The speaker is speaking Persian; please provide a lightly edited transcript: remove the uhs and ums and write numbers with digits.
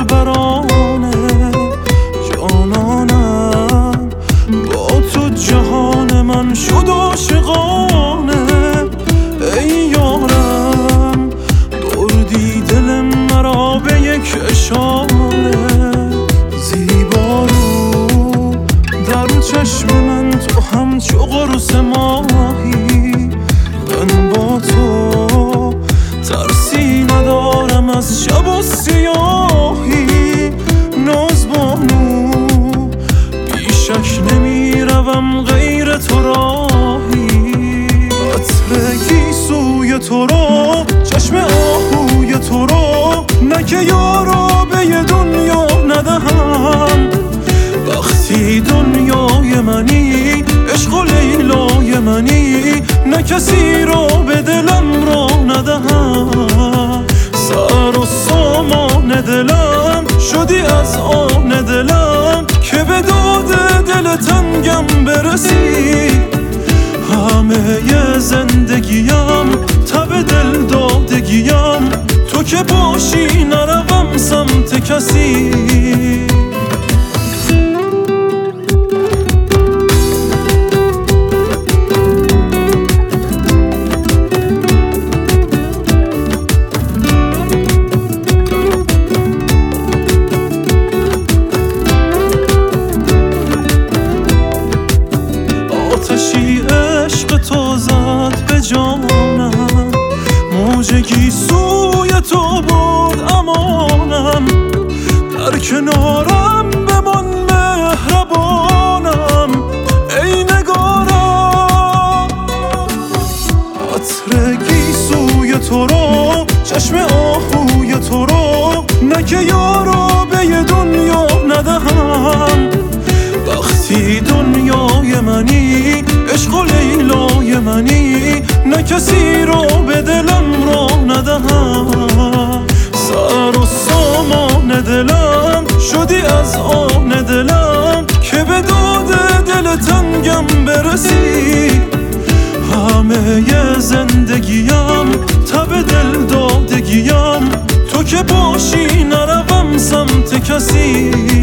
دلبرانه جانانم، با تو جهان من شد عاشقانه. ای یارم بردی دل مرا به یک اشاره، زیبا رو در چشم من تو همچو قرص ماهی. من با تو ترسی ندارم از شب و سیاهی. نازبانو بیشک نمی روم غیر تو راهی. عطر گیسوی تو رو، چشم آهوی تو رو، نه که یارو به یه دنیا ندهم. وقتی دنیای منی، عشق و لیلای منی، نه کسی رو به دلم را ندهم. سر و سامان دلم شدی از آن دلم، که به داد دل تنگم برسی. همه ی زندگیم تب دل دادگیم، تو که باشی نروم سمت کسی. آتشی عشق تو زد به جانم، موج گیسوی تو بود امانم. در کنارم بمان مهربانم، ای نگارم. عطر گیسوی تو رو، چشم آهوی تو رو، نه که یارو به یه دنیا ندهم. وقتی دنیای منی، عشق و لیلای منی، نه کسی رو به دلم را ندهم. سر و سامان دلم شدی از آن دلم، که به داد دل تنگم برسی. همه ی زندگیم تب دل دادگیم، تو که باشی نروم سمت کسی.